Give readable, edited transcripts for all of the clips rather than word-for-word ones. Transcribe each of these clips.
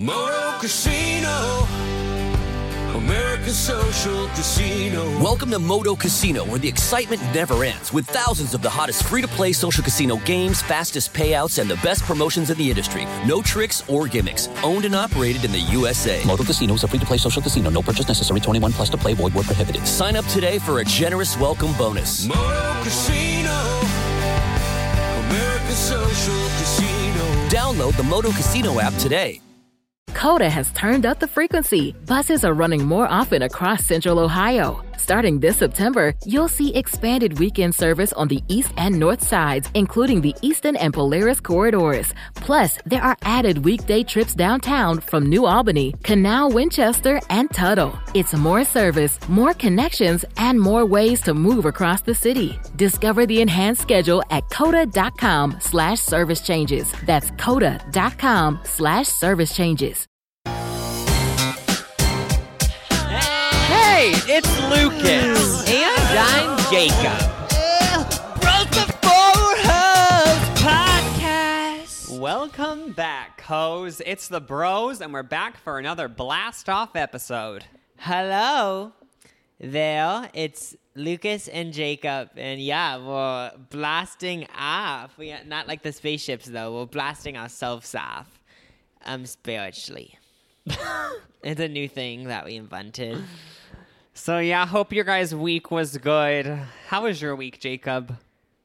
Moto Casino, American Social Casino. Welcome to Moto Casino, where the excitement never ends, with thousands of the hottest free-to-play social casino games, fastest payouts, and the best promotions in the industry. No tricks or gimmicks. Owned and operated in the USA. Moto Casino is a free-to-play social casino. No purchase necessary. 21 plus to play. Void where prohibited. Sign up today for a generous welcome bonus. Moto Casino, American Social Casino. Download the Moto Casino app today. Coda has turned up the frequency. Buses are running more often across Central Ohio. Starting this September, you'll see expanded weekend service on the east and north sides, including the Eastern and Polaris corridors. Plus, there are added weekday trips downtown from New Albany, Canal, Winchester, and Tuttle. It's more service, more connections, and more ways to move across the city. Discover the enhanced schedule at coda.com/service changes. That's coda.com/service changes. Hey, it's Lucas. And I'm Jacob. Bros Before Hoes Podcast. Welcome back, hoes. It's the bros, and we're back for another blast-off episode. Hello there, it's Lucas and Jacob, and yeah, we're blasting off. We are not like the spaceships, though. We're blasting ourselves off, spiritually. It's a new thing that we invented. So yeah, hope your guys' week was good. How was your week, Jacob?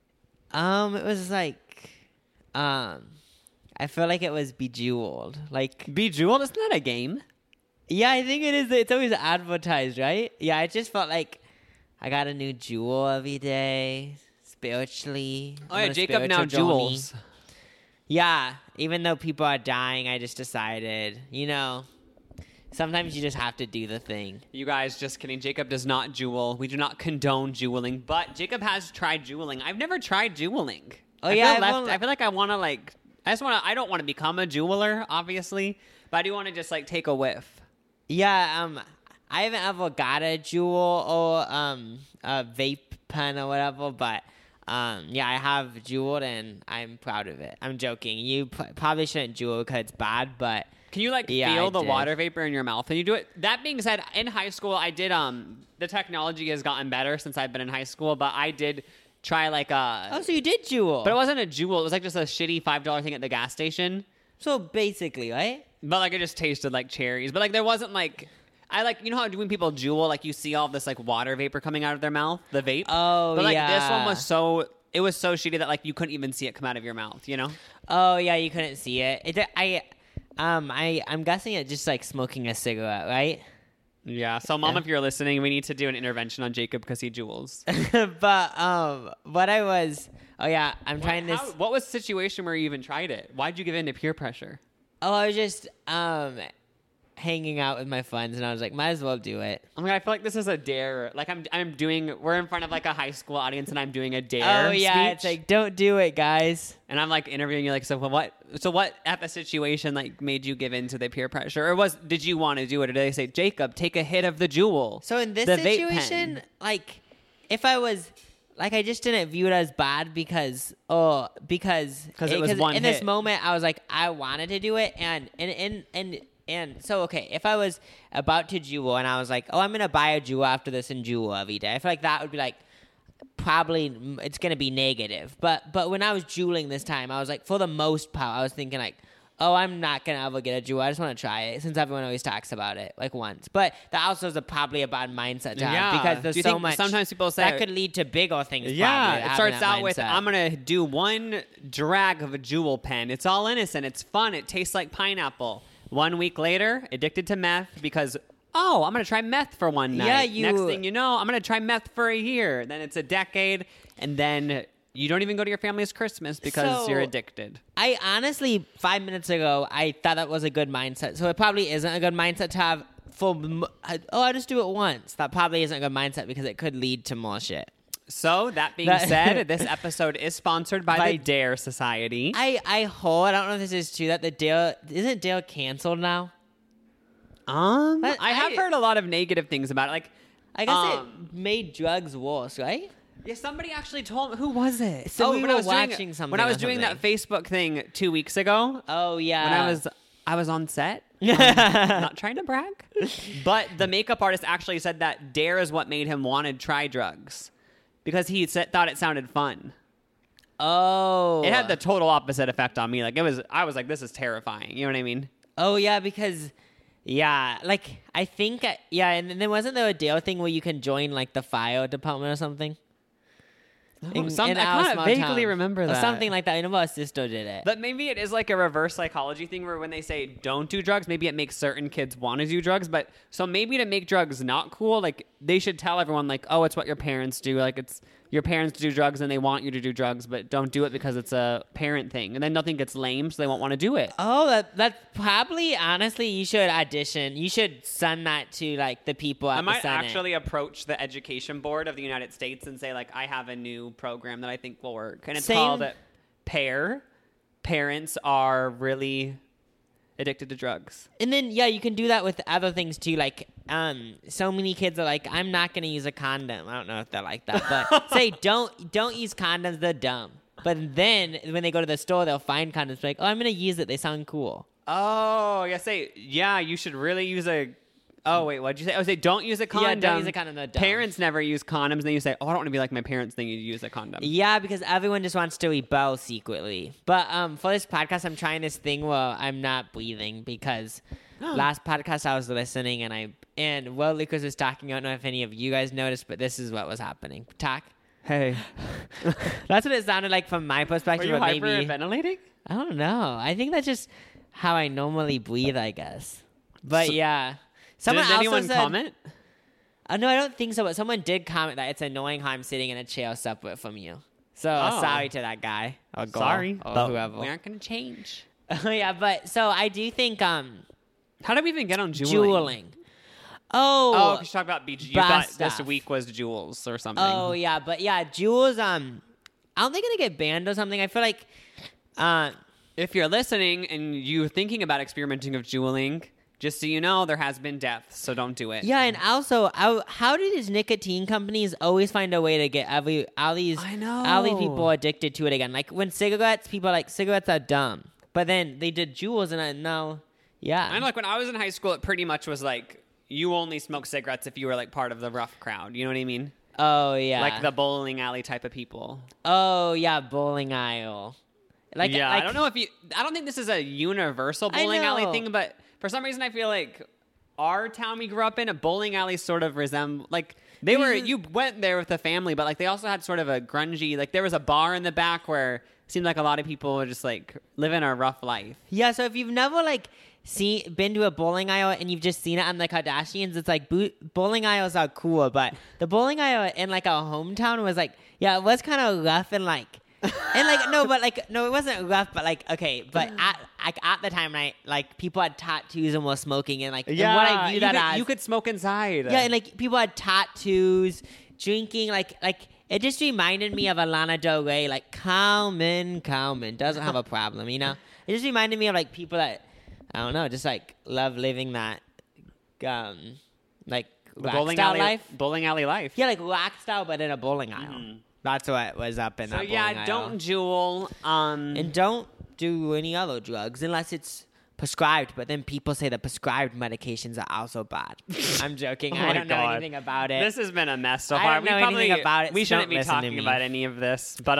It was like, I feel like it was Bejeweled. Like, Bejeweled? Isn't that a game? yeah, I think it is. It's always advertised, right? Yeah, I just felt like I got a new jewel every day, spiritually. Oh I'm yeah, on a Jacob now spiritual journey. jewels. Yeah, even though people are dying, I just decided, sometimes you just have to do the thing. You guys, just kidding. Jacob does not jewel. We do not condone jeweling, but Jacob has tried jeweling. I've never tried jeweling. Oh, I yeah, feel I've I feel like I want to I don't want to become a jeweler, obviously, but I do want to just take a whiff. Yeah, I haven't ever got a jewel or a vape pen or whatever, but yeah, I have jeweled and I'm proud of it. I'm joking. You probably shouldn't jewel because it's bad, but Can you feel the water vapor in your mouth when you do it? That being said, in high school, I did the technology has gotten better since I've been in high school, but I did try Oh, so you did jewel. but it wasn't a jewel. It was just a shitty $5 thing at the gas station. So basically, right? But it just tasted like cherries. But there wasn't you know how when people jewel, you see all this water vapor coming out of their mouth, the vape. Oh, but yeah. this one was it was so shitty that you couldn't even see it come out of your mouth. You know? Oh yeah, you couldn't see it. I'm guessing it's just like smoking a cigarette, right? Yeah. So, Mom, if you're listening, we need to do an intervention on Jacob because he jewels. But what I was, I'm trying this. What was the situation where you even tried it? Why'd you give in to peer pressure? Oh, I was just hanging out with my friends, and I was like, might as well do it. Oh my God, I feel like this is a dare. We're in front of a high school audience, and I'm doing a dare. Oh yeah, speech. it's like, don't do it, guys. And I'm interviewing you, so what at the situation made you give in to the peer pressure, or did you want to do it, or did they say, Jacob, take a hit of the jewel? So in this the vape situation, pen? if I was. I just didn't view it as bad because it was one in hit. this moment I was like, I wanted to do it, and so okay, if I was about to jewel and I was like, oh, I'm gonna buy a jewel after this and jewel every day, I feel like that would be probably it's gonna be negative. But when I was jeweling this time, I was like, for the most part, I was thinking oh, I'm not gonna ever get a jewel. I just want to try it since everyone always talks about it once. But that also is probably a bad mindset to have because there's so much. Sometimes people say that could lead to bigger things. Yeah, probably, it starts out with, mindset. I'm going to do one drag of a jewel pen. It's all innocent. It's fun. It tastes like pineapple. 1 week later, addicted to meth because, I'm going to try meth for one night. Yeah, Next thing you know, I'm going to try meth for a year. Then it's a decade. And then you don't even go to your family's Christmas because you're addicted. I honestly, 5 minutes ago, I thought that was a good mindset. So it probably isn't a good mindset to have I just do it once. That probably isn't a good mindset because it could lead to more shit. So, that being said, this episode is sponsored by the Dare Society. I don't know if this is true, that the Dare, isn't Dare canceled now? I have heard a lot of negative things about it. I guess it made drugs worse, right? Yeah, somebody actually told me. Who was it? So we were watching something. When I was doing that Facebook thing 2 weeks ago. Oh yeah. When I was on set, I'm not trying to brag. But the makeup artist actually said that Dare is what made him want to try drugs because he thought it sounded fun. Oh. It had the total opposite effect on me. Like I was like, this is terrifying. You know what I mean? Oh, yeah, because, yeah, like, I think, yeah, and then wasn't there a Dale thing where you can join, like, the fire department or something? I kind of vaguely remember that. Or something like that. I know my sister did it. But maybe it is like a reverse psychology thing where when they say don't do drugs, maybe it makes certain kids want to do drugs. But so maybe to make drugs not cool, like they should tell everyone like, oh, it's what your parents do. Like it's your parents do drugs and they want you to do drugs, but don't do it because it's a parent thing. And then they'll think it's lame, so they won't want to do it. Oh, that's probably, honestly, you should audition. You should send that to, like, the people at the might Senate. actually approach the Education Board of the United States and say, like, I have a new program that I think will work. And it's called PAIR. Parents are really addicted to drugs. And then, yeah, you can do that with other things, too. Like, so many kids are like, I'm not going to use a condom. I don't know if they're like that. But say, don't use condoms. They're dumb. But then when they go to the store, they'll find condoms. Like, oh, I'm going to use it. They sound cool. Oh, you should really use a... Oh, wait, what'd you say? Oh, say don't use a condom. Yeah, don't use a condom. They're dumb. Parents never use condoms. And then you say, oh, I don't want to be like my parents, then you use a condom. Yeah, because everyone just wants to rebel secretly. But for this podcast, I'm trying this thing where I'm not breathing because last podcast I was listening and Will Lucas was talking. I don't know if any of you guys noticed, but this is what was happening. Talk. Hey. That's what it sounded like from my perspective. Were you maybe hyperventilating? I don't know. I think that's just how I normally breathe, I guess. But yeah. Did anyone comment? No, I don't think so. But someone did comment that it's annoying how I'm sitting in a chair separate from you. So sorry to that guy or girl Sorry, or but whoever. we aren't going to change. Yeah, but so I do think How did we even get on jeweling. Oh, because you talked about BG. You thought stuff. this week was jewels or something. Oh yeah, but yeah, jewels. I don't think gonna get banned or something. I feel like if you're listening and you're thinking about experimenting with jeweling, just so you know, there has been deaths, so don't do it. Yeah, and also, how do these nicotine companies always find a way to get all these people addicted to it again? Like when cigarettes, people are like cigarettes are dumb, but then they did jewels, and now, yeah. I know, like when I was in high school, it pretty much was like you only smoke cigarettes if you were like part of the rough crowd. You know what I mean? Oh yeah, like the bowling alley type of people. Oh yeah, bowling aisle. Like yeah, I don't know if I don't think this is a universal bowling alley thing, but for some reason I feel like our town we grew up in, a bowling alley sort of resemble like they were. You went there with a family, but like they also had sort of a grungy. Like there was a bar in the back where it seemed like a lot of people were just like living a rough life. Yeah, so if you've never like been to a bowling aisle and you've just seen it on the Kardashians, it's like bowling aisles are cool, but the bowling aisle in like our hometown was like, yeah, it was kind of rough and like. And no, it wasn't rough, but like, okay, but at the time, right, like people had tattoos and were smoking, and like, and what I view that as, you could smoke inside. Yeah, and like people had tattoos, drinking, like it just reminded me of Lana Del Rey, like Carmen doesn't have a problem, you know. It just reminded me of like people that I don't know, just like love living that, like bowling alley life. Yeah, like rock style, but in a bowling aisle. Mm. That's what was up in that bowling aisle. Don't jewel. And don't do any other drugs unless it's prescribed. But then people say that prescribed medications are also bad. I'm joking. I don't know anything about it. This has been a mess so far. I don't know anything about it. We shouldn't be talking about any of this. But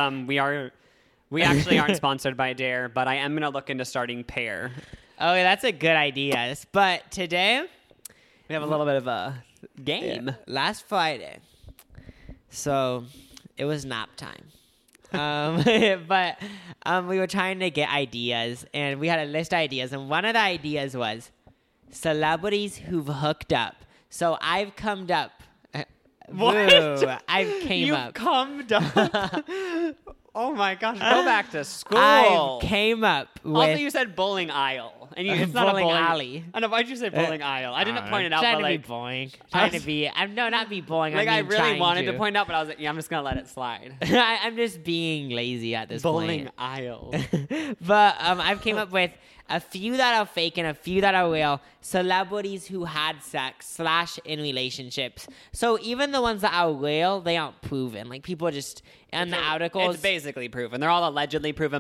we actually aren't sponsored by Dare. But I am going to look into starting PAIR. Oh, yeah, that's a good idea. But today we have a little bit of a game. Yeah, last Friday. So it was nap time. But we were trying to get ideas, and we had a list of ideas, and one of the ideas was celebrities who've hooked up. So I've come up. What? I've came up. You've come up. Oh my gosh! Go back to school. I came up with. Also, you said bowling aisle, and it's not bowling a bowling alley. I know. Why'd you say bowling aisle? I didn't point it out. Trying but to like, be boring. Trying to be. Not be boring. Like I really wanted to point out, but I was like, yeah, I'm just gonna let it slide. I'm just being lazy at this bowling point. aisle. But I've came up with a few that are fake and a few that are real. Celebrities who had sex / in relationships. So even the ones that are real, they aren't proven. Like people just in the articles. It's basically proven. They're all allegedly proven, but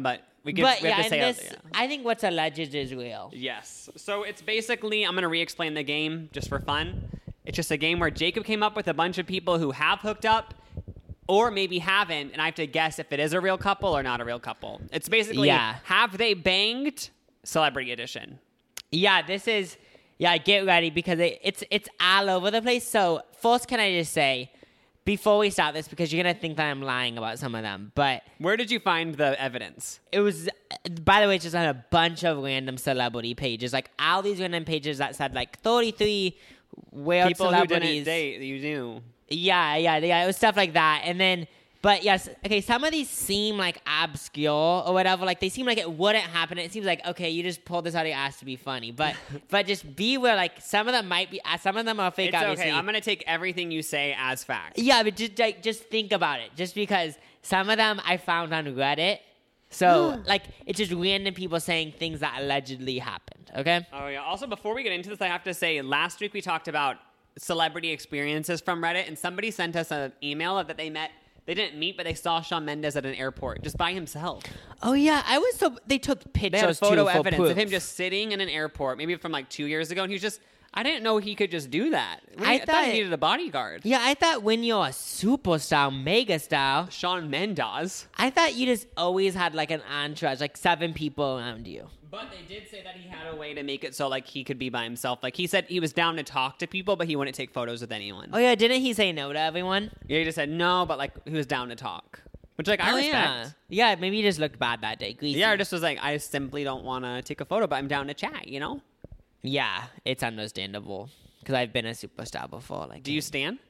We have to say this, I think what's alleged is real. Yes. So it's basically, I'm going to re-explain the game just for fun. It's just a game where Jacob came up with a bunch of people who have hooked up or maybe haven't, and I have to guess if it is a real couple or not a real couple. It's basically, have they banged? Celebrity edition. Yeah, this is, get ready because it's all over the place. So first, can I just say, before we start this, because you're going to think that I'm lying about some of them, but... Where did you find the evidence? It was, by the way, just on a bunch of random celebrity pages. Like, all these random pages that said, like, 33 weird people celebrities. People who didn't date, you knew. Yeah, it was stuff like that. And then... But yes, okay, some of these seem like obscure or whatever. Like, they seem like it wouldn't happen. It seems like, okay, you just pulled this out of your ass to be funny. But just be aware, like, some of them might be, some of them are fake, it's obviously. Okay, I'm going to take everything you say as fact. Yeah, but just think about it. Just because some of them I found on Reddit. So, like, it's just random people saying things that allegedly happened, okay? Oh, yeah. Also, before we get into this, I have to say, last week we talked about celebrity experiences from Reddit, and somebody sent us an email that they met. They didn't meet, but they saw Shawn Mendes at an airport just by himself. Oh, yeah. They took pictures, they had photo too, evidence proof. of him just sitting in an airport, maybe from like 2 years ago, and he was just... I didn't know he could just do that. I thought he needed a bodyguard. Yeah, I thought when you're a superstar, megastar... Shawn Mendes. I thought you just always had like an entourage, like 7 people around you. But they did say that he had a way to make it so like he could be by himself. Like he said he was down to talk to people, but he wouldn't take photos with anyone. Oh, yeah, didn't he say no to everyone? Yeah, he just said no, but like he was down to talk. Which like I respect. Yeah, maybe he just looked bad that day. Greasy. Yeah, or just was like, I simply don't want to take a photo, but I'm down to chat, you know? Yeah, it's understandable. Because I've been a superstar before. Like, do you stan?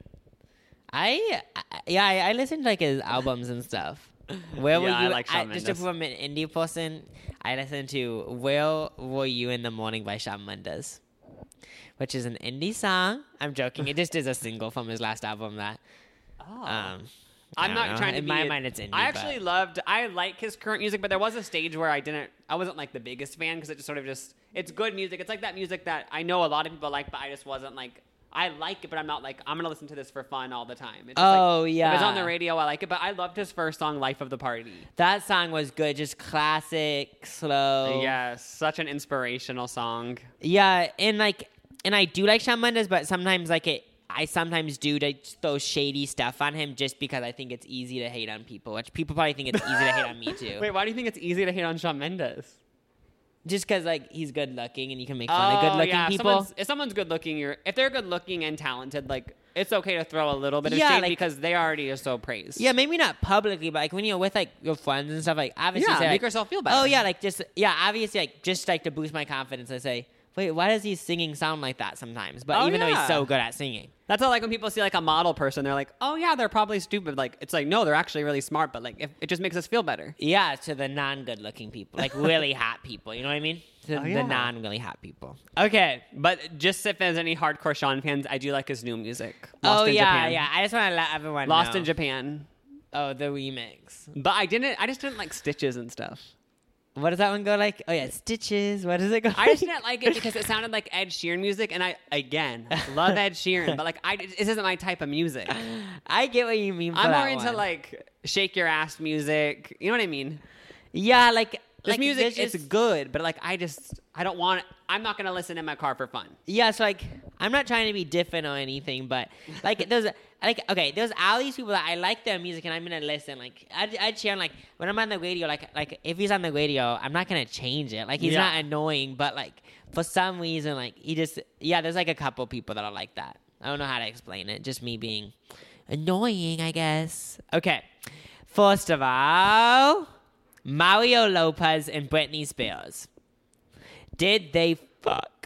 I listened to like his albums and stuff. Where were you? I like Shawn Mendes. Just to prove I'm an indie person, I listened to "Where Were You in the Morning" by Shawn Mendes, which is an indie song. I'm joking. It just is a single from his last album. I'm not trying to. In my mind, it's indie. I like his current music, but there was a stage where I wasn't like the biggest fan because it just sort of it's good music. It's like that music that I know a lot of people like, but I just wasn't like. I like it, but I'm not like, I'm going to listen to this for fun all the time. It's just yeah. If it's on the radio, I like it, but I loved his first song, Life of the Party. That song was good. Just classic, slow. Yes, such an inspirational song. Yeah, and I do like Shawn Mendes, but sometimes I sometimes do throw shady stuff on him just because I think it's easy to hate on people, which people probably think it's easy to hate on me too. Wait, why do you think it's easy to hate on Shawn Mendes? Just because, like, he's good-looking and you can make fun of good-looking people. If someone's good-looking, if they're good-looking and talented, like, it's okay to throw a little bit of shade because they already are so praised. Yeah, maybe not publicly, but, like, when you're with, like, your friends and stuff, like, obviously say, make yourself feel better. Oh, yeah, like, obviously, like, just, like, to boost my confidence, I say, wait, why does he singing sound like that sometimes? But even though he's so good at singing. That's how, like, when people see, like, a model person, they're like, oh, yeah, they're probably stupid. Like, it's like, no, they're actually really smart, but, like, it just makes us feel better. Yeah, to the non-good-looking people. Like, really hot people, you know what I mean? To the non-really hot people. Okay, but just if there's any hardcore Shawn fans, I do like his new music. Lost in Japan. Yeah. I just want to let everyone know. Lost in Japan. Oh, the remix. But I just didn't like Stitches and stuff. What does that one go like? Oh, yeah, Stitches. What does it go like? I just didn't like it because it sounded like Ed Sheeran music, and I, again, love Ed Sheeran, but, like, this isn't my type of music. I get what you mean. I'm more into, like, shake your ass music. You know what I mean? Yeah, like... This music, it's good, but, like, I don't want it. I'm not going to listen in my car for fun. Yeah, so, like, I'm not trying to be different or anything, but, like, there's all these people that I like their music and I'm going to listen. Like, I'd share, like, when I'm on the radio, like, if he's on the radio, I'm not going to change it. Like, he's not annoying, but, like, for some reason, like, there's, like, a couple people that are like that. I don't know how to explain it. Just me being annoying, I guess. Okay. First of all... Mario Lopez and Britney Spears. Did they fuck?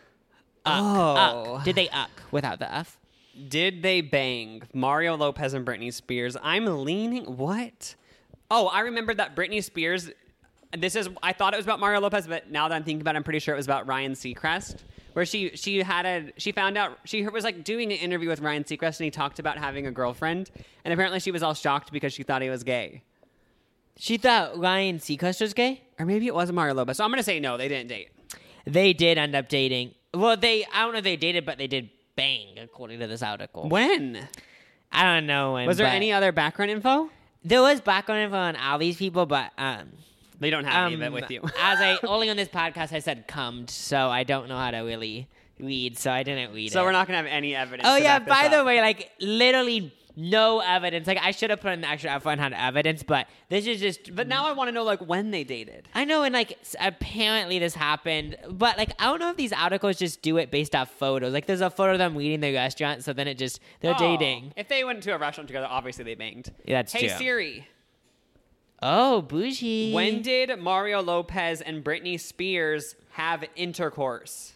Did they without the F? Did they bang? Mario Lopez and Britney Spears. I'm leaning... What? Oh, I remember that Britney Spears... I thought it was about Mario Lopez, but now that I'm thinking about it, I'm pretty sure it was about Ryan Seacrest. Where she found out... She was, like, doing an interview with Ryan Seacrest, and he talked about having a girlfriend. And apparently she was all shocked because she thought he was gay. She thought Ryan Seacrest was gay? Or maybe it was Mario Lopez. So I'm going to say no, they didn't date. They did end up dating. Well, I don't know if they dated, but they did bang, according to this article. When? I don't know when. Was there any other background info? There was background info on all these people, but They don't have any of it with you. Only on this podcast I said cummed, so I don't know how to really read, so I didn't read it. So we're not going to have any evidence. Oh to yeah, back this by the up. way, like literally no evidence. Like I should have put in the extra F1 had evidence, but this is just. But now I want to know like when they dated. I know, and like apparently this happened, but like I don't know if these articles just do it based off photos. Like there's a photo of them leaving the restaurant, so then they're dating. If they went to a restaurant together, obviously they banged. Yeah, that's Hey true. Siri, Oh, bougie. when did Mario Lopez and Britney Spears have intercourse?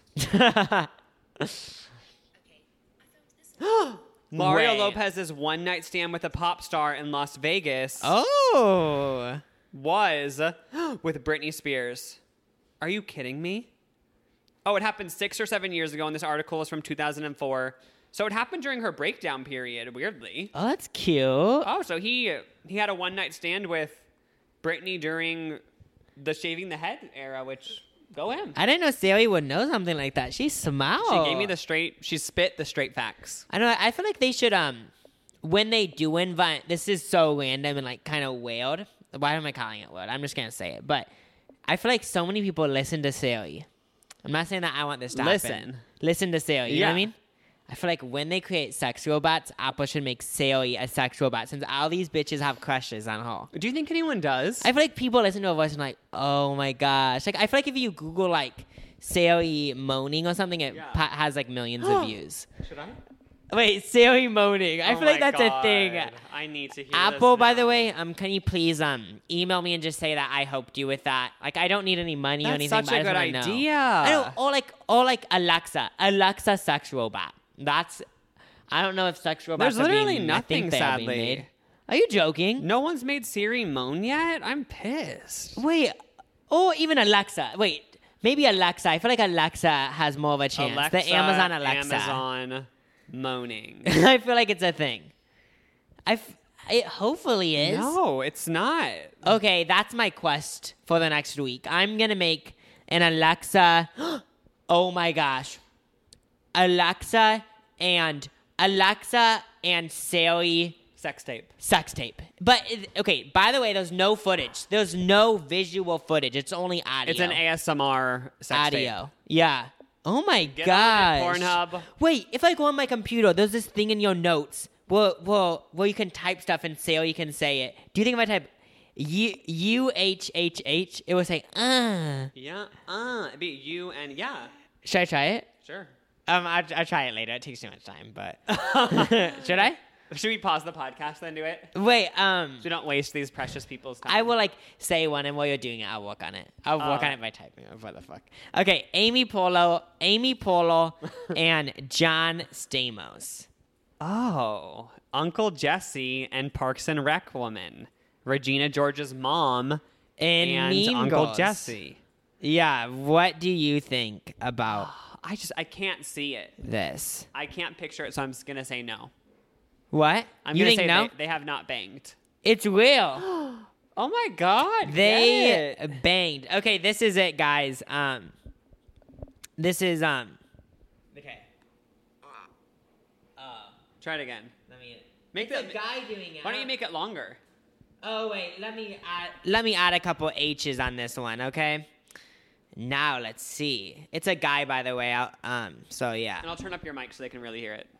Mario Wait. Lopez's one-night stand with a pop star in Las Vegas Oh. was with Britney Spears. Are you kidding me? Oh, it happened 6 or 7 years ago, and this article is from 2004. So it happened during her breakdown period, weirdly. Oh, that's cute. Oh, so he had a one-night stand with Britney during the shaving the head era, which, go him. I didn't know Sally would know something like that. She's smart. She gave me she spit the straight facts. I know. I feel like they should when they do invite. This is so random and like kind of weird. Why am I calling it weird? I'm just gonna say it. But I feel like so many people listen to Sally. I'm not saying that I want this to happen. Listen to Sally. You know what I Yeah. mean? I feel like when they create sex robots, Apple should make Sally a sex robot since all these bitches have crushes on her. Do you think anyone does? I feel like people listen to her voice and like, oh my gosh. Like I feel like if you Google like Sally moaning or something, it has like millions of views. Should I? Wait, Sally moaning. I Oh feel like my that's a thing. God. I need to hear Apple, this by now. the way, can you please email me and just say that I helped you with that? Like I don't need any money or That's anything. such but I a just good wanna know. idea. I know, or like Alexa sex robot. That's. I don't know if sex robots. There's are being, literally I think nothing, they are being sadly. made. Are you joking? No one's made Siri moan yet? I'm pissed. Wait, or even Alexa. Wait, maybe Alexa. I feel like Alexa has more of a chance. The Amazon Alexa. Amazon moaning. I feel like it's a thing. It hopefully is. No, it's not. Okay, that's my quest for the next week. I'm gonna make an Alexa. Oh my gosh, Alexa and Sally Sex tape. sex tape. But okay, by the way, there's no footage. There's no visual footage. It's only audio. It's an ASMR sex audio. tape. Yeah. Oh my Get gosh. on it, Pornhub. Wait, if I go on my computer, there's this thing in your notes where you can type stuff and Sally can say it. Do you think if I type UHHH, it would say Yeah. It'd be you and yeah. Should I try it? Sure. I'll try it later. It takes too much time, but should I? Should we pause the podcast then do it? Wait, So we don't waste these precious people's time. I will like say one, and while you're doing it, I'll work on it. I'll work on it by typing. What the fuck? Okay, Amy Polo, and John Stamos. Oh, Uncle Jesse and Parks and Rec woman, Regina George's mom, and Mean Uncle Girls. Jesse. Yeah, what do you think about I can't see it. this? I can't picture it, so I'm just gonna say no. What? I'm you gonna think say no? they have not banged. It's real. Oh my god, They get it. banged. Okay, this is it, guys. This is Okay. Try it again. Let me. Make It's the a guy doing it. Why don't you make it longer? Oh wait, let me add a couple H's on this one, okay? Now let's see. It's a guy, by the way. So yeah. And I'll turn up your mic so they can really hear it.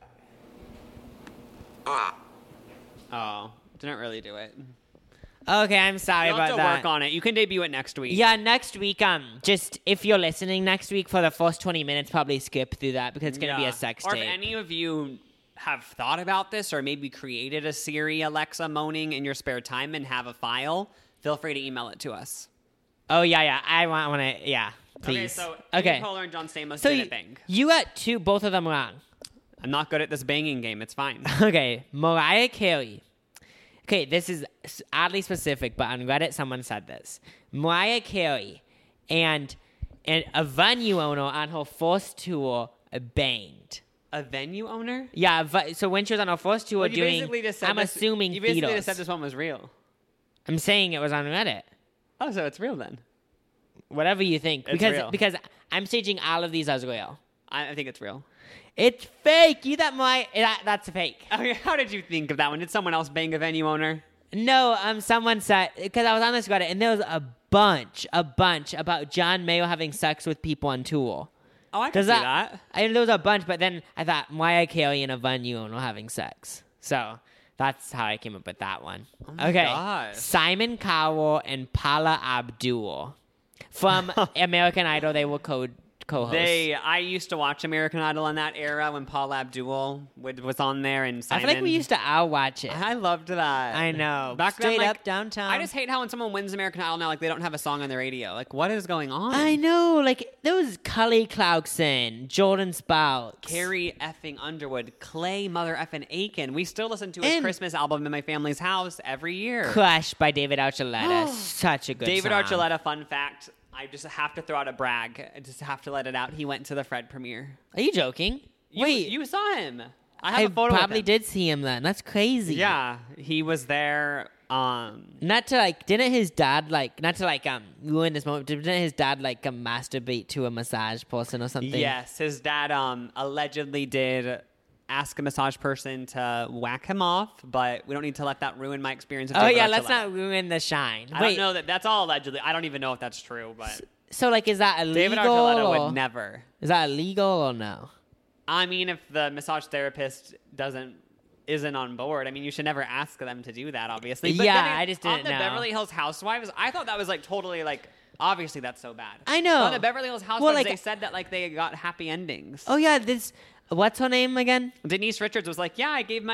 Oh, didn't really do it. Okay, I'm sorry You'll about have to that. work on it. You can debut it next week. Yeah, next week. Just if you're listening next week for the first 20 minutes, probably skip through that because it's gonna be a sex Or tape. if any of you have thought about this or maybe created a Siri Alexa moaning in your spare time and have a file, feel free to email it to us. Oh yeah. I want to. Yeah, please. Okay, so Okay. Amy Poehler and John Stamos So didn't bang. you got both of them wrong. I'm not good at this banging game. It's fine. Okay, Mariah Carey. Okay, this is oddly specific, but on Reddit someone said this. Mariah Carey and a venue owner on her first tour banged. A venue owner? Yeah, so when she was on her first tour Well, you doing, basically just said I'm this- assuming you basically theaters. just said this one was real. I'm saying it was on Reddit. Oh, so it's real then. Whatever you think, It's real. because I'm staging all of these as real. I think it's real. It's fake. That's fake. Okay, how did you think of that one? Did someone else bang a venue owner? No, someone said, because I was on this Reddit, and there was a bunch about John Mayer having sex with people on tour. Oh, I can see that. There was a bunch, but then I thought Mariah Carey and Yvonne Yoon were having sex. So that's how I came up with that one. Oh my gosh. Simon Cowell and Paula Abdul from American Idol. They were co-hosts. I used to watch American Idol in that era when Paula Abdul was on there, and Simon. I feel like we used to watch it. I loved that. I know. Back Straight then, up downtown. I just hate how when someone wins American Idol now, like they don't have a song on the radio. Like, what is going on? I know. Like there was Kelly Clarkson, Jordan Sparks, Carrie effing Underwood, Clay Mother effing Aiken. We still listen to his Christmas album in my family's house every year. Crushed by David Archuleta. Such a good David song. Archuleta, fun fact. I just have to throw out a brag. I just have to let it out. He went to the Fred premiere. Are you joking? Wait, you saw him. I have a photo probably with him. did see him then. That's crazy. Yeah, he was there. Not to like, didn't his dad like, not to like ruin this moment, didn't his dad like masturbate to a massage person or something? Yes, his dad allegedly did ask a massage person to whack him off, but we don't need to let that ruin my experience. Oh yeah, let's not ruin the shine. I don't know that's all allegedly. I don't even know if that's true, but so like, is that illegal? David Archuleta would never. Is that illegal or no? I mean, if the massage therapist isn't on board, I mean, you should never ask them to do that, obviously. But yeah, then I just didn't on the know. Beverly Hills Housewives, I thought that was like totally like. Obviously, that's so bad. I know. On the Beverly Hills Housewives, like, they said that like they got happy endings. Oh yeah, what's her name again? Denise Richards was like, yeah,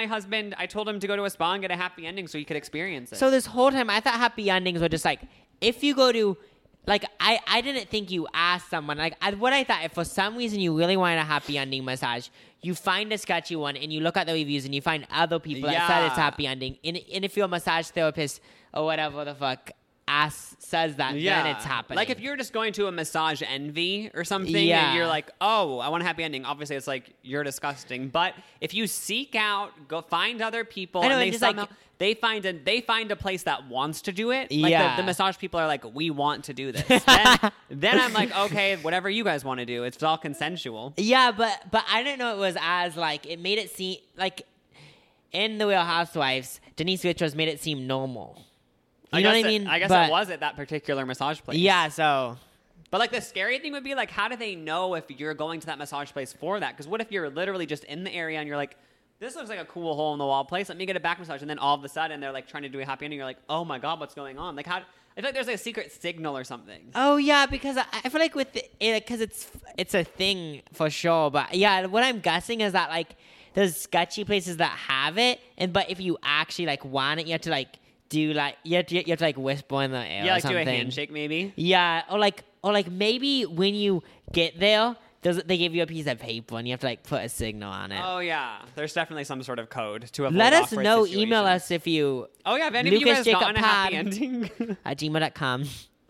I told him to go to a spa and get a happy ending so he could experience it. So this whole time, I thought happy endings were just like, if you go to, like, I didn't think you asked someone. Like, what I thought, if for some reason you really wanted a happy ending massage, you find a sketchy one and you look at the reviews and you find other people that said it's happy ending. And if you're a massage therapist or whatever the fuck says that, then it's happening. Like if you're just going to a Massage Envy or something and you're like, oh, I want a happy ending. Obviously, it's like, you're disgusting. But if you seek out, go find other people, and they somehow, they find a place that wants to do it. Like the massage people are like, we want to do this. then I'm like, okay, whatever you guys want to do. It's all consensual. Yeah, but I didn't know it was as like, it made it seem like in The Real Housewives, Denise Richards made it seem normal. You know what I mean? I guess it was at that particular massage place. Yeah, so. But like the scary thing would be like, how do they know if you're going to that massage place for that? Because what if you're literally just in the area and you're like, this looks like a cool hole in the wall place. Let me get a back massage. And then all of a sudden they're like trying to do a happy ending. You're like, oh my God, what's going on? Like I feel like there's like a secret signal or something. Oh yeah, because I feel like with it, because it's a thing for sure. But yeah, what I'm guessing is that like there's sketchy places that have it, but if you actually like want it, you have to like do like you have to like whisper in the air. Yeah, like or something. do a handshake maybe. Yeah, or like maybe when you get there, they give you a piece of paper and you have to like put a signal on it. Oh yeah, there's definitely some sort of code to avoid Let us awkward know. situations. Email us if you. Oh yeah, if any of you guys gotten a happy ending at gmail.com.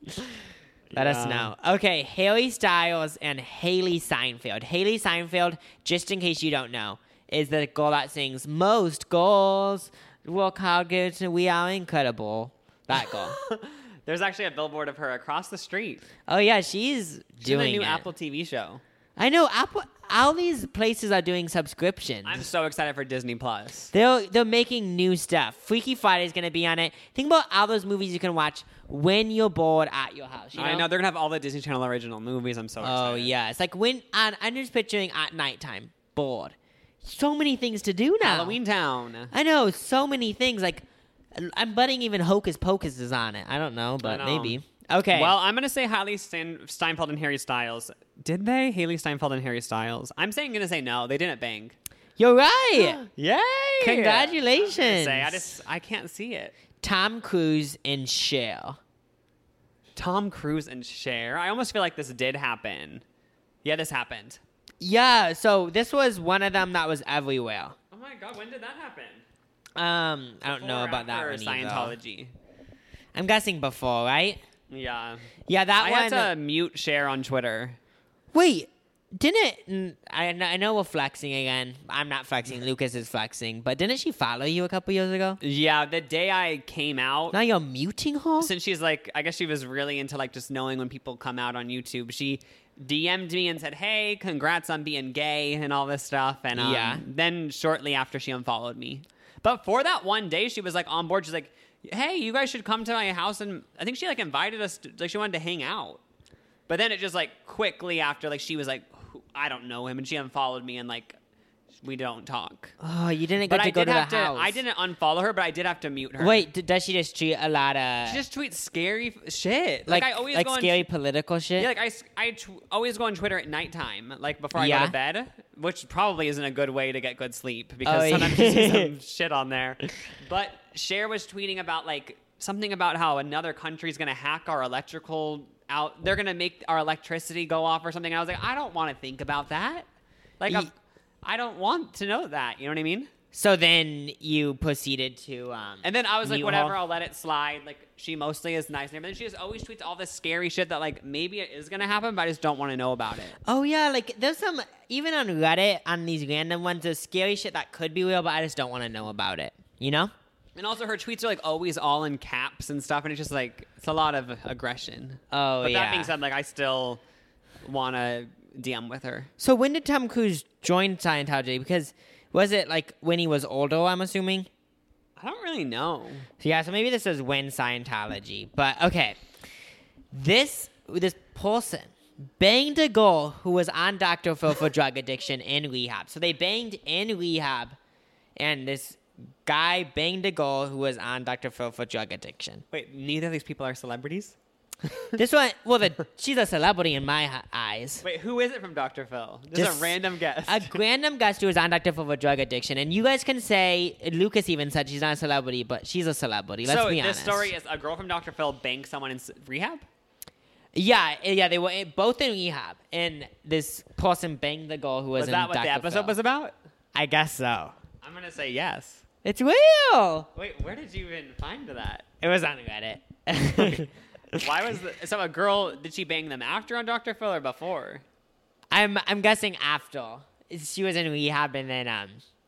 Let us know. Okay, Harry Styles and Haley Seinfeld. Haley Seinfeld, just in case you don't know, is the girl that sings "Most Girls Work Hard, Good, and We Are Incredible." That girl. There's actually a billboard of her across the street. Oh yeah, she's doing in a new it. Apple TV show. I know Apple. All these places are doing subscriptions. I'm so excited for Disney Plus. They're making new stuff. Freaky Friday is going to be on it. Think about all those movies you can watch when you're bored at your house. You know? I know they're gonna have all the Disney Channel original movies. I'm so excited. Oh yeah, it's like when I'm just picturing at nighttime, bored. So many things to do now. Halloween Town. I know, so many things. Like I'm betting even Hocus Pocus is on it. I don't know, but maybe. Okay. Well, I'm going to say Haley Steinfeld and Harry Styles. Did they? Haley Steinfeld and Harry Styles. I'm going to say no. They didn't bang. You're right. Yay! Congratulations. I can't see it. Tom Cruise and Cher. Tom Cruise and Cher. I almost feel like this did happen. Yeah, this happened. Yeah, so this was one of them that was everywhere. Oh my God, when did that happen? I don't know about that one Scientology. I'm guessing before, right? Yeah. Yeah, that I one. had to mute Cher on Twitter. Wait, didn't I know we're flexing again. I'm not flexing. Lucas is flexing. But didn't she follow you a couple years ago? Yeah, the day I came out. Now you're muting her? Since she's like, I guess she was really into like just knowing when people come out on YouTube. She DM'd me and said, hey, congrats on being gay and all this stuff. And then shortly after she unfollowed me. But for that one day, she was like on board. She's like, hey, you guys should come to my house. And I think she like invited us, like she wanted to hang out. But then it just like quickly after, like she was like, I don't know him. And she unfollowed me and like, we don't talk. Oh, you didn't get But to go to the house. I didn't unfollow her, but I did have to mute her. Wait, does she just tweet a lot of... She just tweets scary shit. Like, I always like go scary political shit? Yeah, like always go on Twitter at nighttime, like before I go to bed, which probably isn't a good way to get good sleep because sometimes you see some shit on there. But Cher was tweeting about like something about how another country's going to hack our electrical out. They're going to make our electricity go off or something. And I was like, I don't want to think about that. Like, I don't want to know that. You know what I mean? So then you proceeded to... and then I was like, mute whatever, her? I'll let it slide. Like, she mostly is nice and everything. She just always tweets all this scary shit that, like, maybe it is going to happen, but I just don't want to know about it. Oh, yeah. Like, there's some... Even on Reddit, on these random ones, there's scary shit that could be real, but I just don't want to know about it. You know? And also her tweets are, like, always all in caps and stuff, and it's just, like, it's a lot of aggression. Oh, but yeah. that being said, like, I still want to DM with her. So when did Tom Cruise join Scientology? Because was it, like, when he was older, I'm assuming? I don't really know. So yeah, so maybe this is when Scientology. But, okay. This person banged a girl who was on Dr. Phil for drug addiction in rehab. So they banged in rehab, and this guy banged a girl who was on Dr. Phil for drug addiction. Wait, neither of these people are celebrities? This one, well, she's a celebrity in my eyes. Wait, who is it from Dr. Phil? Just a random guest. A random guest who was on Dr. Phil for drug addiction. And you guys can say, Lucas even said she's not a celebrity, but she's a celebrity. Let's be honest. So this story is a girl from Dr. Phil banged someone in rehab? Yeah, they were both in rehab. And this person banged the girl who was in Dr. Phil. Was that what the episode was about? I guess so. I'm going to say yes. It's real. Wait, where did you even find that? It was on Reddit. Why was so a girl? Did she bang them after on Dr. Phil or before? I'm guessing after. She was in rehab and then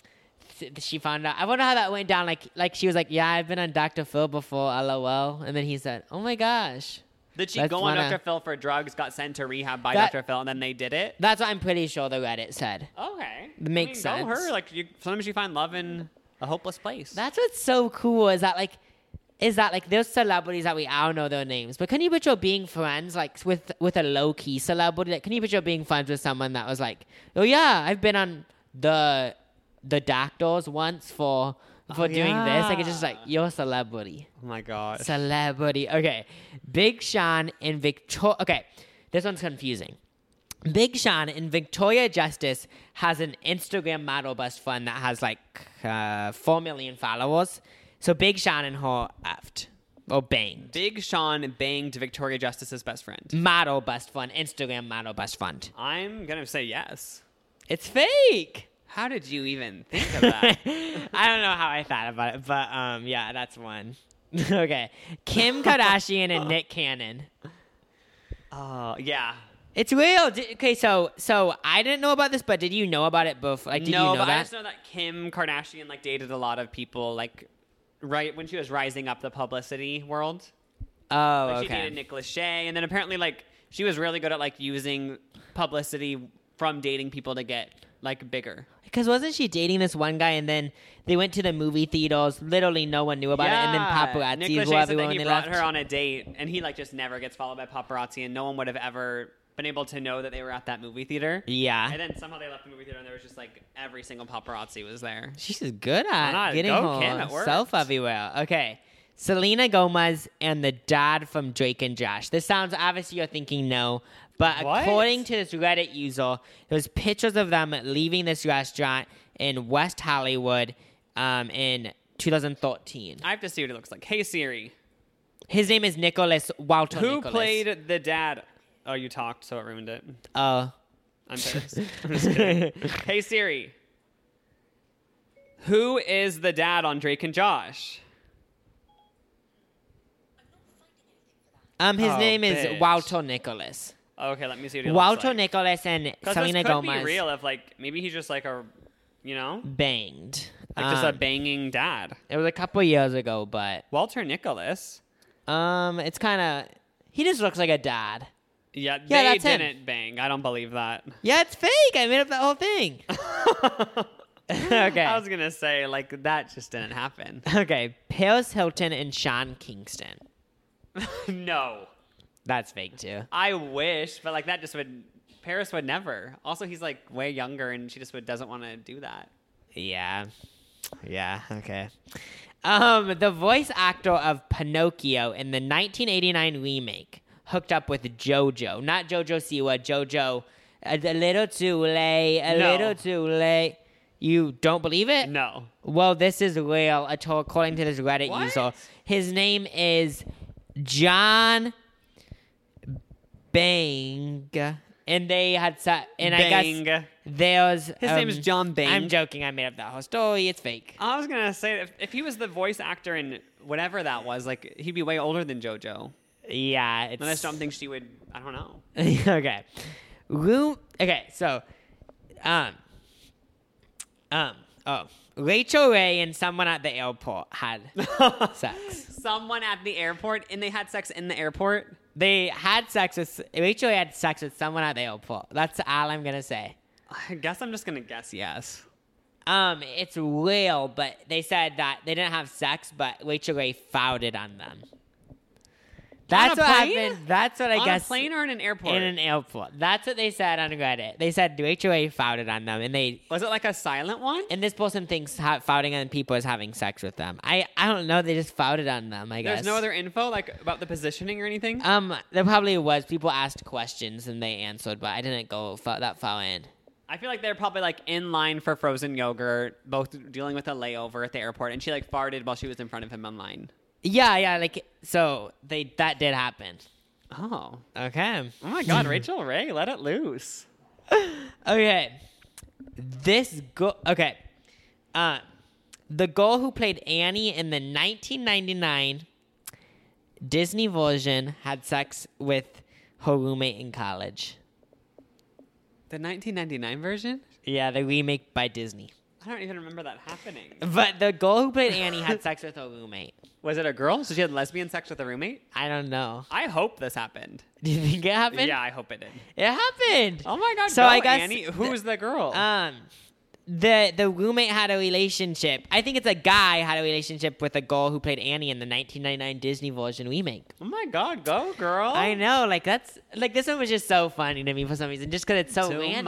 she found out. I wonder how that went down. Like she was like, yeah, I've been on Dr. Phil before, LOL. And then he said, oh my gosh. Did she go on Dr. Phil for drugs? Got sent to rehab by Dr. Phil, and then they did it. That's what I'm pretty sure the Reddit said. Okay, Makes sense. Go her. Like sometimes you find love in a hopeless place. That's what's so cool is that there's celebrities that we all know their names, but can you picture being friends like with a low key celebrity? Like, can you picture being friends with someone that was like, oh yeah, I've been on the doctors once for doing this? Like, it's just like, you're a celebrity. Oh my god, celebrity. Okay, Big Sean and Victoria. Okay, this one's confusing. Big Sean and Victoria Justice has an Instagram model best friend that has like 4 million followers. So Big Sean and her effed. Or banged. Big Sean banged Victoria Justice's best friend. Model best friend. Instagram model best friend. I'm going to say yes. It's fake. How did you even think of that? I don't know how I thought about it, but yeah, that's one. Okay. Kim Kardashian and Nick Cannon. Oh, yeah. It's real. Okay, so I didn't know about this, but did you know about it before? Like, did you know that? I just know that Kim Kardashian like dated a lot of people like right when she was rising up the publicity world. Oh, like, okay. She dated Nick Lachey, and then apparently like she was really good at like using publicity from dating people to get like bigger. Because wasn't she dating this one guy, and then they went to the movie theaters? Literally, no one knew about it, and then paparazzi Nick were Lachey everywhere said that when he they brought left. her on a date, and he like just never gets followed by paparazzi, and no one would have ever been able to know that they were at that movie theater. Yeah. And then somehow they left the movie theater, and there was just like every single paparazzi was there. She's good at getting Kim, it herself worked. everywhere. Okay. Selena Gomez and the dad from Drake and Josh. This sounds, obviously you're thinking no, but What? according to this Reddit user, there's pictures of them leaving this restaurant in West Hollywood in 2013. I have to see what it looks like. Hey Siri, His name is Nicholas Walter who Nicholas. played the dad? Oh, you talked, so it ruined it. Oh. I'm pissed. I'm just kidding. Hey Siri, who is the dad on Drake and Josh? His Oh, name is bitch. Walter Nicholas. Okay, let me see what he Walter looks like. Nicholas and 'Cause Selena this could Gomez be real if like maybe he's just like a, you know, banged. like just a banging dad. It was a couple years ago, but Walter Nicholas. it's kind of he just looks like a dad. Yeah, Yeah, they that's him. didn't bang. I don't believe that. Yeah, it's fake. I made up that whole thing. Okay. I was gonna say like that just didn't happen. Okay, Paris Hilton and Sean Kingston. No, That's fake too. I wish, but like that just would. Paris would never. Also, he's like way younger, and she just doesn't want to do that. Yeah. Yeah, okay. The voice actor of Pinocchio in the 1989 remake hooked up with JoJo. Not JoJo Siwa, JoJo. A little too late, No. little too late. You don't believe it? No. Well, this is real, according to this Reddit What? user. His name is John Bang. And they had and I Bang. guess there's His name is John Bang. I'm joking. I made up that whole story. It's fake. I was gonna say if he was the voice actor in whatever that was, like he'd be way older than JoJo. Yeah, it's And I just don't think she would. I don't know. okay. Okay, so Rachel Ray and someone at the airport had sex. Someone at the airport, and they had sex in the airport. They had sex with Rachel Ray had sex with someone at the airport. That's all I'm gonna say. I guess I'm just gonna guess yes. It's real, but they said that they didn't have sex, but Rachel Ray farted on them. That's On a what plane? happened. That's what I On guess. a plane or in an airport? In an airport. That's what they said on Reddit. They said Rachel Ray farted on them, and they. Was it like a silent one? And this person thinks farting on people is having sex with them. I don't know. They just farted on them. I guess. There's no other info like about the positioning or anything. There probably was. People asked questions and they answered, but I didn't go that far in. I feel like they're probably like in line for frozen yogurt, both dealing with a layover at the airport, and she like farted while she was in front of him in line. Yeah. Like so, that did happen. Oh. Okay. Oh my God, Rachel Ray, let it loose. Okay. Okay. The girl who played Annie in the 1999 Disney version had sex with her roommate in college. The 1999 version? Yeah, the remake by Disney. I don't even remember that happening. But the girl who played Annie had sex with her roommate. Was it a girl? So she had lesbian sex with a roommate? I don't know. I hope this happened. Do you think it happened? Yeah, I hope it did. It happened. Oh my God, So go, I guess Annie. Who's the girl? The roommate had a relationship. I think it's a guy had a relationship with a girl who played Annie in the 1999 Disney version remake. Oh my God, go girl. I know, that's this one was just so funny to me for some reason, just because it's so random.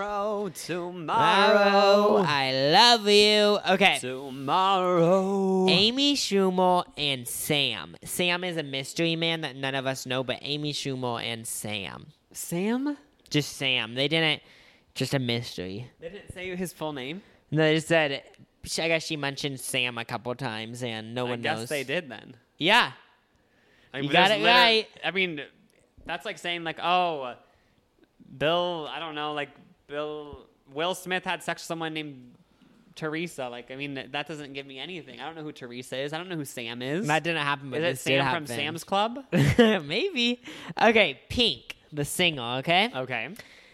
Tomorrow. I love you. Okay. Tomorrow. Amy Schumer and Sam. Sam is a mystery man that none of us know, but Amy Schumer and Sam. Sam? Just Sam. They didn't. Just a mystery. They didn't say his full name? No, they just said. I guess she mentioned Sam a couple times, and no one knows. I guess they did then. Yeah. I mean, You got there's it right. I mean, that's like saying like, oh, Bill. I don't know, like Will Smith had sex with someone named Teresa. Like, I mean, that doesn't give me anything. I don't know who Teresa is. I don't know who Sam is. That didn't happen, but Is it this did Sam happen. from Sam's Club? Maybe. Okay, Pink, the singer, okay? Okay.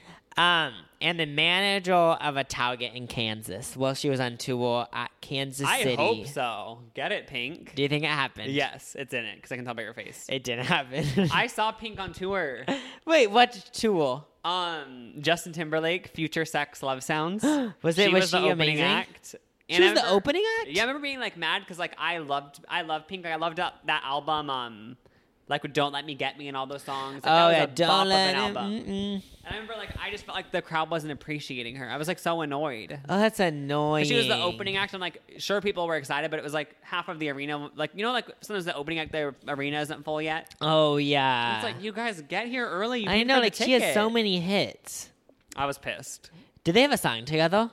And the manager of a Target in Kansas. Well, she was on tour at Kansas City. I hope so. Get it, Pink. Do you think it happened? Yes, it's in it because I can tell by your face. It didn't happen. I saw Pink on tour. Wait, what tour? Justin Timberlake, Future Sex Love Sounds. Was she she the opening amazing? act? She And was I the remember- opening act? Yeah, I remember being like mad because like I loved Pink. Like, I loved that album. Like with "Don't Let Me Get Me" and all those songs. Like, Oh, that was yeah, a bop don't of let an him. album. Mm-mm. And I remember like I just felt like the crowd wasn't appreciating her. I was like so annoyed. Oh, that's annoying. She was the opening act, and like sure people were excited, but it was like half of the arena. Like like sometimes the opening act, the arena isn't full yet. Oh, yeah. It's like you guys get here early. You I paid know, for the like she has so ticket. many hits. I was pissed. Did they have a song together?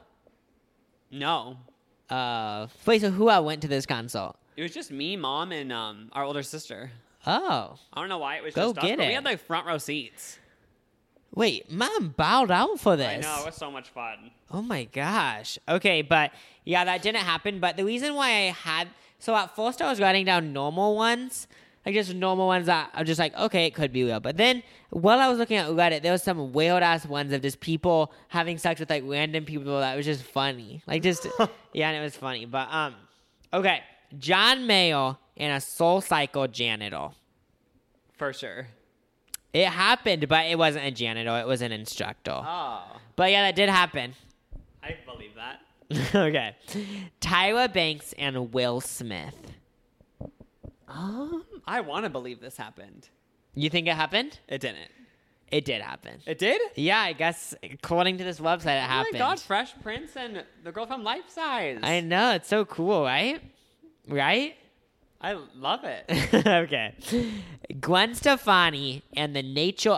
No, Wait, so who went to this concert? it was just me, mom, and our older sister. Oh. I don't know why it was Go just us, get but we it. had like front row seats. Wait, Mom bowed out for this. I know, it was so much fun. Oh my gosh. Okay, but yeah, that didn't happen. But the reason why so at first I was writing down normal ones, like just normal ones that I'm just like, okay, it could be real. But then while I was looking at Reddit, there was some weird ass ones of just people having sex with like random people that was just funny. Like just, yeah, and it was funny. But, okay. John Mayer and a Soul Cycle janitor. For sure. It happened, but it wasn't a janitor. It was an instructor. Oh, But yeah, that did happen. I believe that. Okay. Tyra Banks and Will Smith. I want to believe this happened. You think it happened? It didn't. It did happen. It did? Yeah, I guess according to this website, it happened. Oh my God, Fresh Prince and the girl from Life Size. I know, it's so cool, right? Right? I love it. Okay. Gwen Stefani and the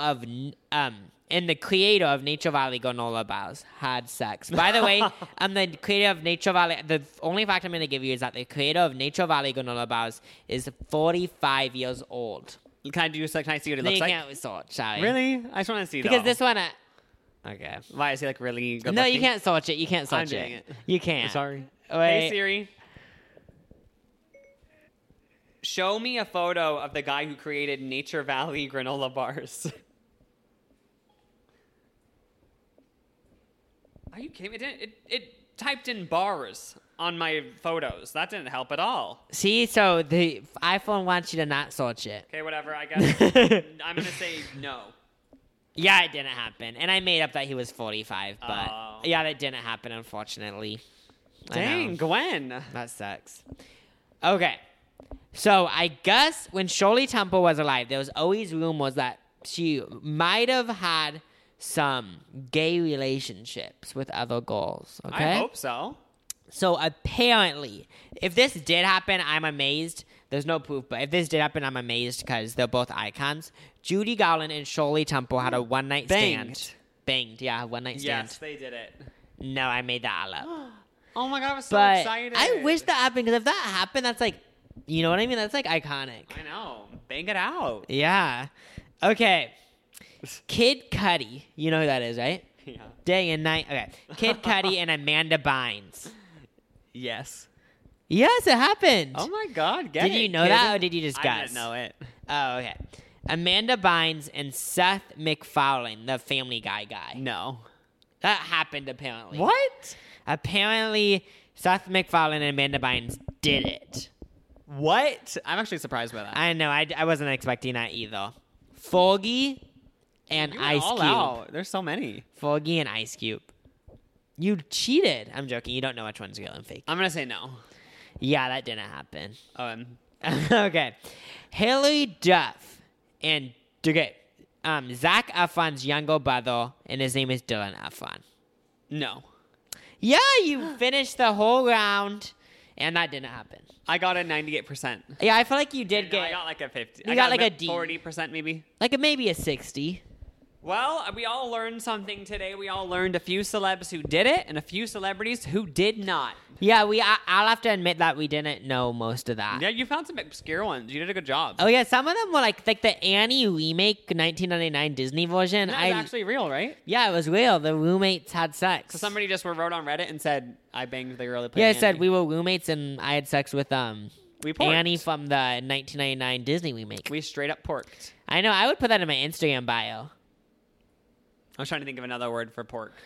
creator of Nature Valley granola bars had sex. By the way, the creator of Nature Valley. The only fact I'm going to give you is that the creator of Nature Valley granola bars is 45 years old. Can I see what it No, looks you like? can't search, sorry. Really? I just want to see Because though. this one. Okay. Why is he like really good No, you looking? can't search it. You can't I'm search doing it. it. You can't. Sorry. Wait. Hey Siri. Show me a photo of the guy who created Nature Valley granola bars. Are you kidding me? It typed in bars on my photos. That didn't help at all. See, so the iPhone wants you to not search it. Okay, whatever. I guess I'm gonna say no. Yeah, it didn't happen. And I made up that he was 45, but Oh. yeah, that didn't happen, unfortunately. I know. Dang, Gwen. That sucks. Okay. So I guess when Shirley Temple was alive, there was always rumors that she might have had some gay relationships with other girls. Okay? I hope so. So apparently, if this did happen, I'm amazed. There's no proof, but if this did happen, I'm amazed because they're both icons. Judy Garland and Shirley Temple had a one-night stand. Banged, yeah, one-night stand. Yes, they did it. No, I made that all up. Oh my God, I was so But excited. I wish that happened because if that happened, that's like, you know what I mean? That's like iconic. I know. Bang it out. Yeah. Okay. Kid Cudi. You know who that is, right? Yeah. Day and night. Okay. Kid Cudi and Amanda Bynes. Yes. Yes, it happened. Oh my God, get Did it, you know kid. that or did you just I guess? didn't know it. Oh, okay. Amanda Bynes and Seth MacFarlane, the Family Guy guy. No. That happened apparently. What? Apparently, Seth MacFarlane and Amanda Bynes did it. What? I'm actually surprised by that. I know. I wasn't expecting that either. Fergie and You went Ice all Cube. out. There's so many. Fergie and Ice Cube. You cheated. I'm joking. You don't know which one's real and fake. I'm gonna say no. Yeah, that didn't happen. Okay. Hilary Duff and Zac Efron's younger brother, and his name is Dylan Efron. No. Yeah, you finished the whole round, and that didn't happen. I got a 98%. Yeah, I feel like you did No, get I got like a 50. You I got like a D. 40% maybe. like maybe a 60. Well, we all learned something today. We all learned a few celebs who did it and a few celebrities who did not. Yeah, I'll have to admit that we didn't know most of that. Yeah, you found some obscure ones. You did a good job. Oh yeah, some of them were like the Annie remake 1999 Disney version. That was actually real, right? Yeah, it was real. The roommates had sex. So somebody just wrote on Reddit and said, I banged the girl that played Yeah, it Annie. said we were roommates and I had sex with We porked. Annie from the 1999 Disney remake. We straight up porked. I know. I would put that in my Instagram bio. I was trying to think of another word for porked.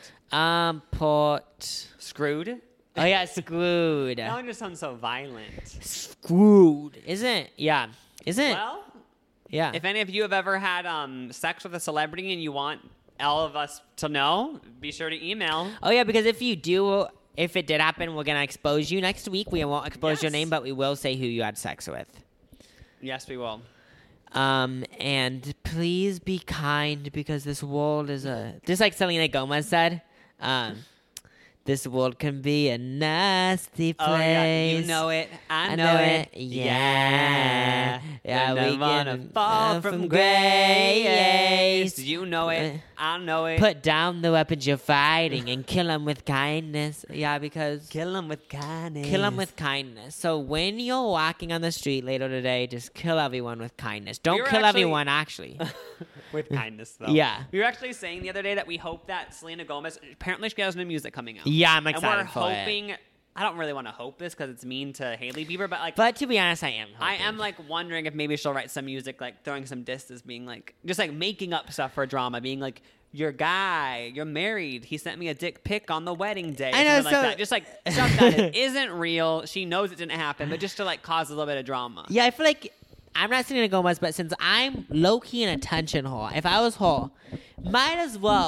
Screwed? Oh yeah, screwed. That one just sounds so violent. Screwed. Isn't? Yeah. Isn't? Well, yeah. if any of you have ever had sex with a celebrity and you want all of us to know, be sure to email. Oh yeah, because if it did happen, we're gonna expose you next week. We won't expose your Yes. name, but we will say who you had sex with. Yes, we will. And please be kind because this world is just like Selena Gomez said. This world can be a nasty place. Oh, yeah. You know it. I know it. Yeah. Yeah, Then I we wanna can fall from grace. You know it. I know it. Put down the weapons you're fighting and kill them with kindness. Yeah, because Kill them with kindness. kill them with kindness. So when you're walking on the street later today, just kill everyone with kindness. Don't were kill actually- everyone, actually. with kindness, though. Yeah. We were actually saying the other day that we hope that Selena Gomez, apparently she has new music coming out. Yeah, I'm And excited we're for it. hoping, I don't really want to hope this because it's mean to Hailey Bieber, but like, But to be honest, I am. I hoping. am like wondering if maybe she'll write some music, like throwing some disses, being like, just like making up stuff for drama, being like, your guy, you're married. He sent me a dick pic on the wedding day. Or I know, something so- like that. Just like stuff that isn't real. She knows it didn't happen, but just to like cause a little bit of drama. Yeah, I feel like I'm not Selena Gomez, but since I'm low key an attention whore, if I was her, might as well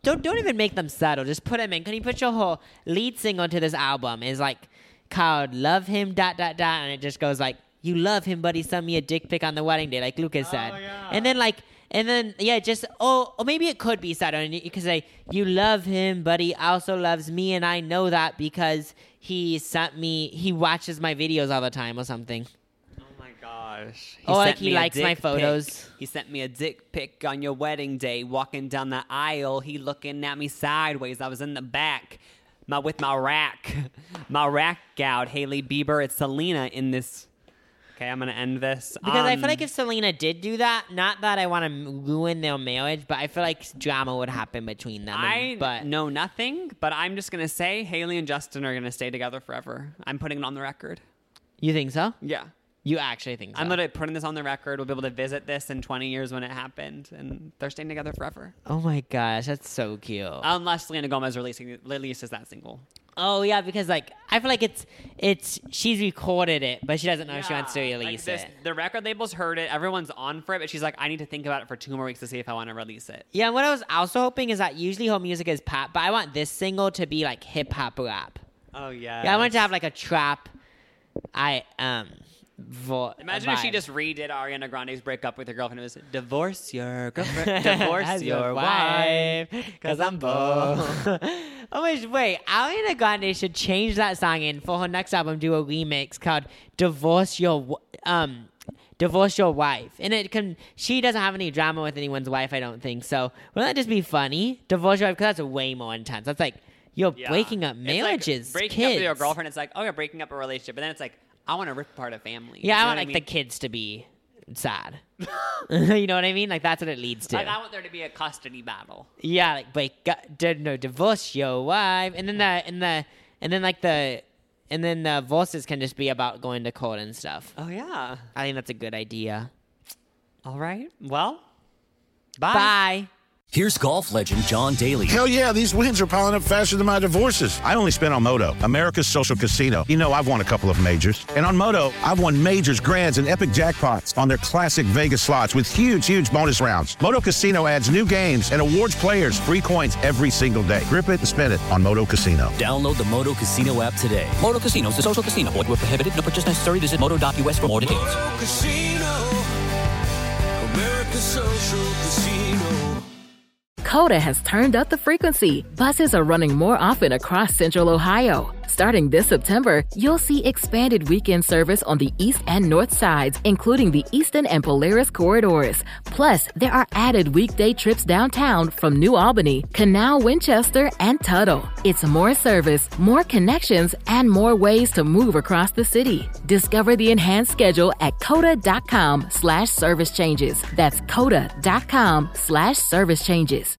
don't even make them subtle. Just put them in. Can you put your whole lead single to this album is like called "Love Him," ... and it just goes like, "You love him, but he sent me a dick pic on the wedding day," like Lucas said. Yeah. And then just or maybe it could be subtle. And you could say, "You love him, but he also loves me, and I know that because he watches my videos all the time," or something. Gosh. Or like he likes my photos. He sent me a dick pic on your wedding day. Walking down the aisle, he looking at me sideways. I was in the back, with my rack out. Hailey Bieber, it's Selena in this. Okay, I'm gonna end this because I feel like if Selena did do that, not that I want to ruin their marriage, but I feel like drama would happen between them. I know nothing, but I'm just gonna say Hailey and Justin are gonna stay together forever. I'm putting it on the record. You think so? Yeah. You actually think so? I'm literally putting this on the record. We'll be able to visit this in 20 years when it happened, and they're staying together forever. Oh my gosh, that's so cute. Unless Selena Gomez releases that single. Oh yeah, because like I feel like it's she's recorded it, but she doesn't know if she wants to release it. The record labels heard it. Everyone's on for it, but she's like, I need to think about it for 2 more weeks to see if I want to release it. Yeah, and what I was also hoping is that usually her music is pop, but I want this single to be like hip hop rap. Oh yeah. Yeah, I want it to have like a trap. Imagine if she just redid Ariana Grande's breakup with her girlfriend. It was divorce your girlfriend, divorce your wife, cause I'm both. Oh wait, Ariana Grande should change that song and for her next album do a remix called Divorce Your Wife. And she doesn't have any drama with anyone's wife, I don't think. So wouldn't that just be funny? Divorce your wife, because that's way more intense. That's like you're breaking up marriages, it's like breaking kids. up with your girlfriend. It's like, oh, you're breaking up a relationship, but then it's like, I want to rip apart a family. Yeah, I want the kids to be sad. You know what I mean? Like that's what it leads to. Like, I want there to be a custody battle. Yeah, like divorce your wife, and then the divorces can just be about going to court and stuff. Oh yeah, I think that's a good idea. All right, well, bye. Bye. Here's golf legend John Daly. Hell yeah, these wins are piling up faster than my divorces. I only spent on Moto, America's social casino. You know, I've won a couple of majors. And on Moto, I've won majors, grands, and epic jackpots on their classic Vegas slots with huge bonus rounds. Moto Casino adds new games and awards players free coins every single day. Grip it and spend it on Moto Casino. Download the Moto Casino app today. Moto Casino is a social casino. Void where prohibited. No purchase necessary. Visit moto.us for more details. Moto Casino, America's social casino. Coda has turned up the frequency. Buses are running more often across Central Ohio. Starting this September, you'll see expanded weekend service on the east and north sides, including the Eastern and Polaris corridors. Plus, there are added weekday trips downtown from New Albany, Canal, Winchester, and Tuttle. It's more service, more connections, and more ways to move across the city. Discover the enhanced schedule at coda.com/service changes. That's coda.com/service changes.